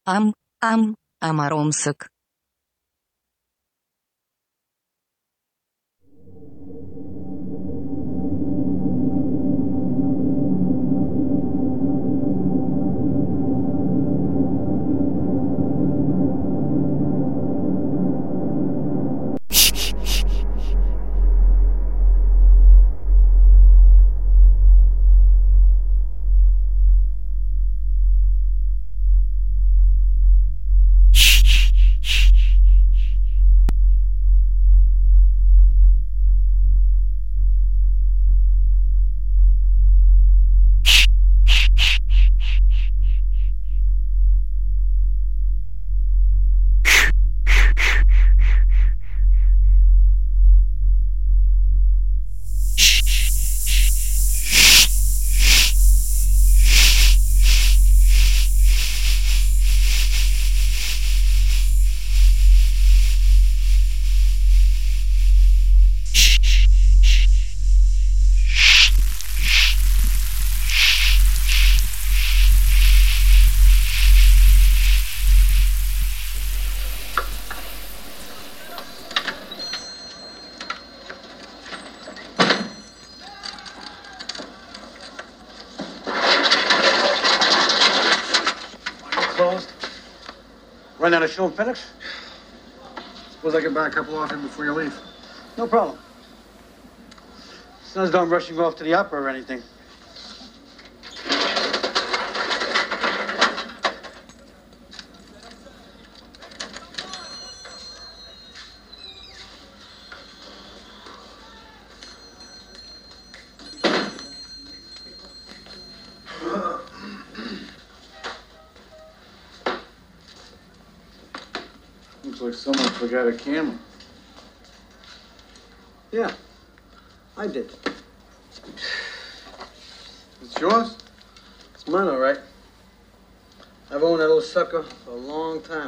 Amaромsăc. Closed? Run out of show in Phoenix? Suppose I can buy a couple off him before you leave. No problem. Son's not rushing off to the opera or anything. Looks like someone forgot a camera. Yeah, I did. It's yours? It's mine, all right. I've owned that old sucker for a long time.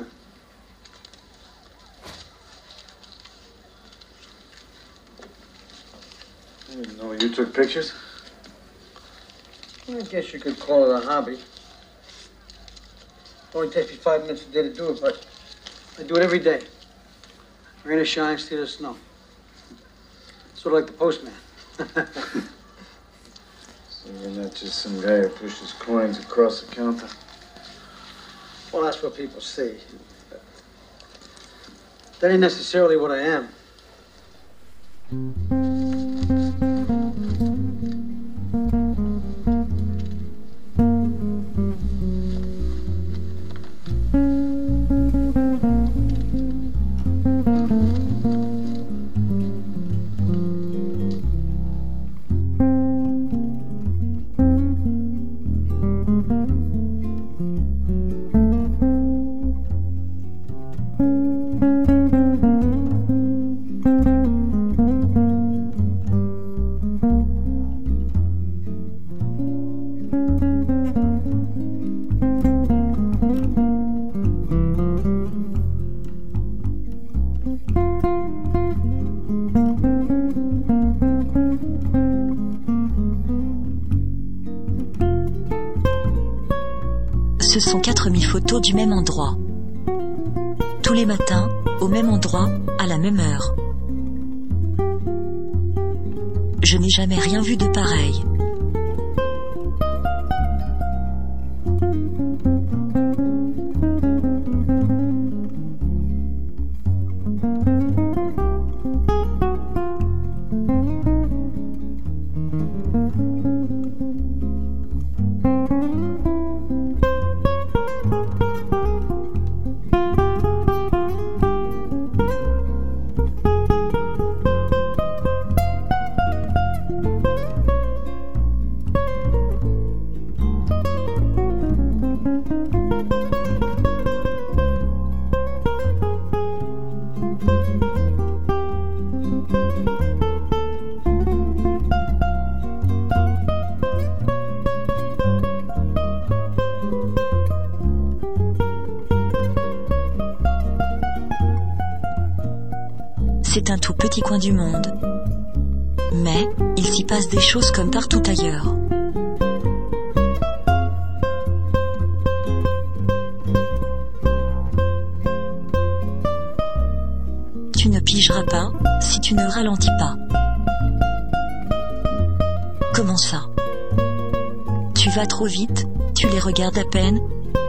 I didn't know you took pictures. I guess you could call it a hobby. Only takes me 5 minutes a day to do it, but I do it every day. Rain or shine, sleet or snow. Sort of like the postman. So you're not just some guy who pushes coins across the counter? Well, that's what people say. That ain't necessarily what I am. Ce sont 4000 photos du même endroit. Tous les matins, au même endroit, à la même heure. Je n'ai jamais rien vu de pareil. C'est un tout petit coin du monde. Mais il s'y passe des choses comme partout ailleurs. bougeras pas si tu ne ralentis pas. Comment ça? Tu vas trop vite, tu les regardes à peine.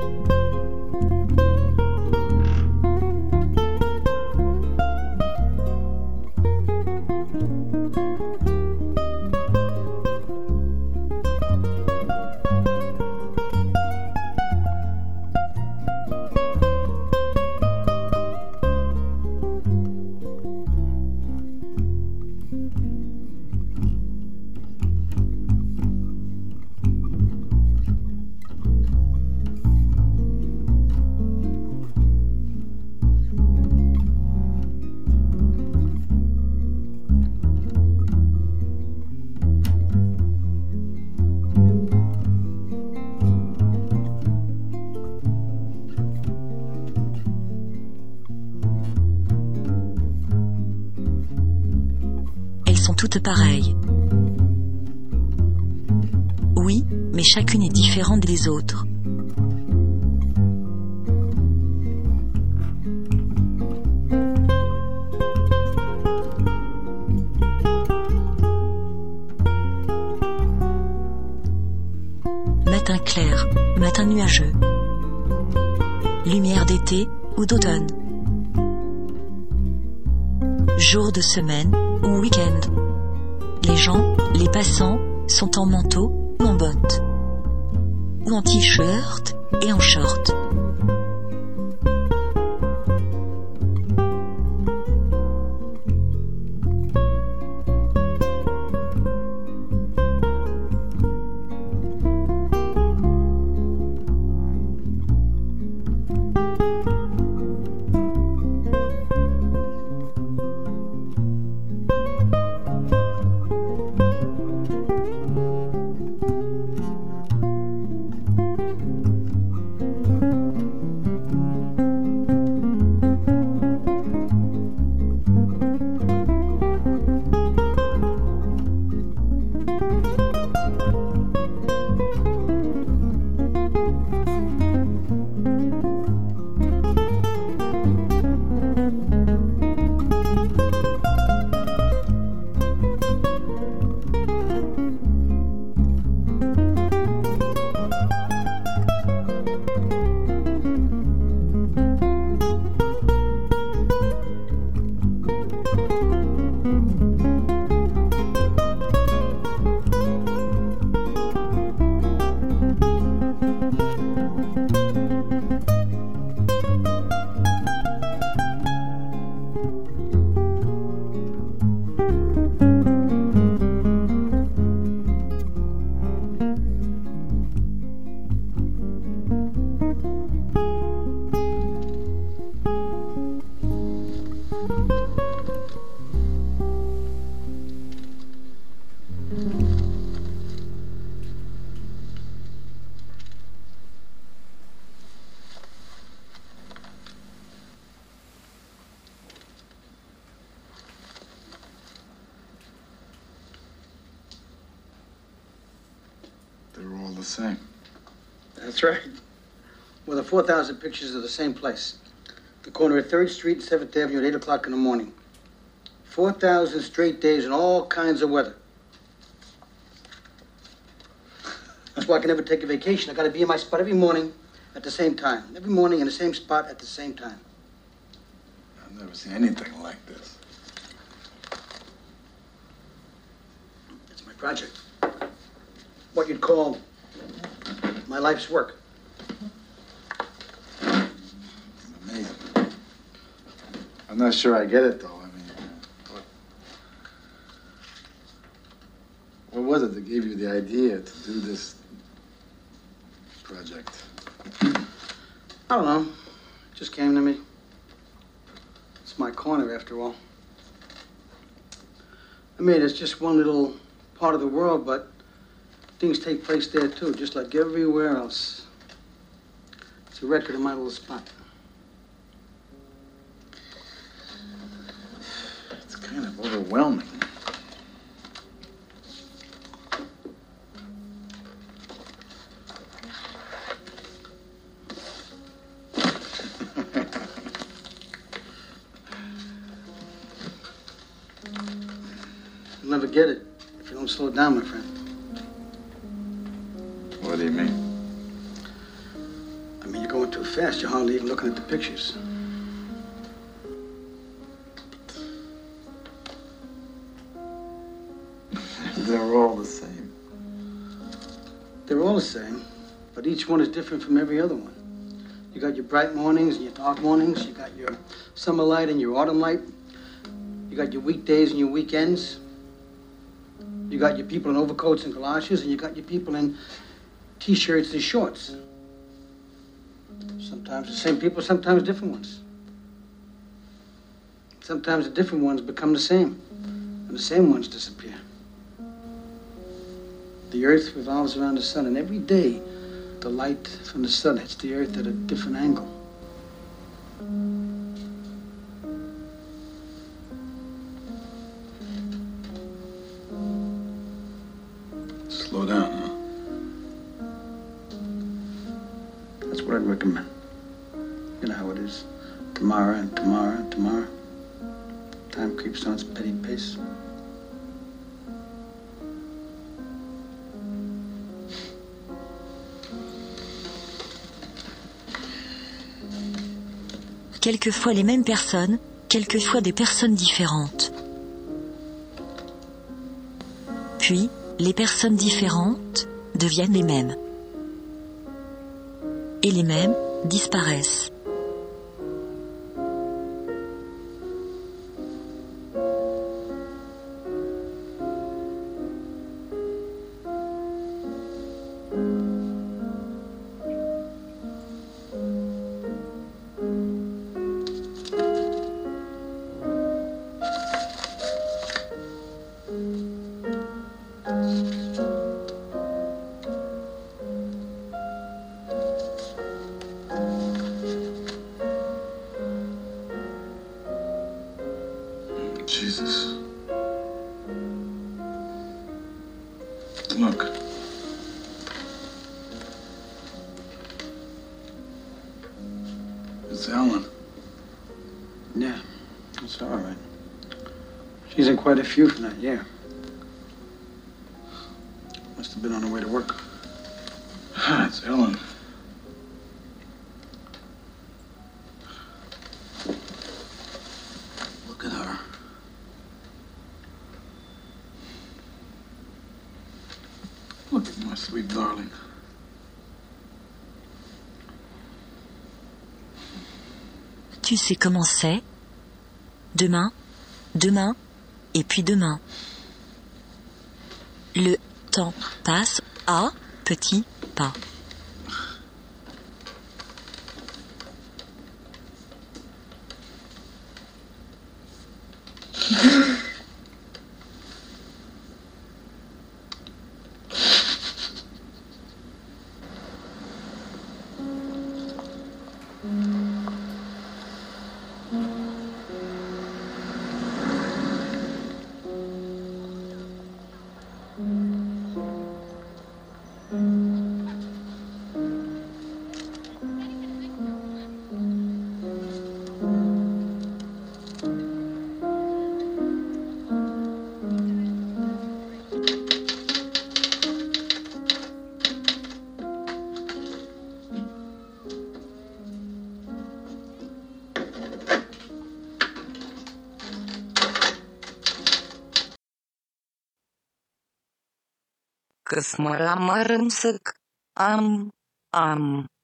Toutes pareilles. Oui, mais chacune est différente des autres. Matin clair, matin nuageux. Lumière d'été ou d'automne. Jour de semaine ou week-end. Les gens, les passants, sont en manteau ou en bottes. Ou en t-shirt et en short. They're all the same. That's right. Well, the 4,000 pictures are the same place. The corner of 3rd Street and 7th Avenue at 8 o'clock in the morning. 4,000 straight days in all kinds of weather. That's why I can never take a vacation. I got to be in my spot every morning at the same time. Every morning in the same spot at the same time. I've never seen anything like this. It's my project. What you'd call my life's work. It's amazing. I'm not sure I get it, though. I mean, what was it that gave you the idea to do this project? I don't know. It just came to me. It's my corner, after all. I mean, it's just one little part of the world, but things take place there, too, just like everywhere else. It's a record of my little spot. It's kind of overwhelming. forget it if you don't slow down, my friend. What do you mean? I mean, you're going too fast. You're hardly even looking at the pictures. They're all the same. They're all the same, but each one is different from every other one. You got your bright mornings and your dark mornings. You got your summer light and your autumn light. You got your weekdays and your weekends. You got your people in overcoats and galoshes, and you got your people in T-shirts and shorts. Sometimes the same people, sometimes different ones. Sometimes the different ones become the same, and the same ones disappear. The earth revolves around the sun, and every day the light from the sun hits the earth at a different angle. Slow down, huh? That's what I'd recommend. You know how it is. Tomorrow and tomorrow and tomorrow. Time creeps on its petty pace. Quelquefois les mêmes personnes, quelquefois des personnes différentes. Puis, les personnes différentes deviennent les mêmes. Et les mêmes disparaissent. Jesus. Look. It's Ellen. Yeah, that's all right. She's in quite a few from that year. Must have been on her way to work. It's Ellen. Look at her. Look at my sweet darling. Tu sais comment c'est? Demain, demain, et puis demain. Le temps passe à petits pas. Kısmara marımsık am.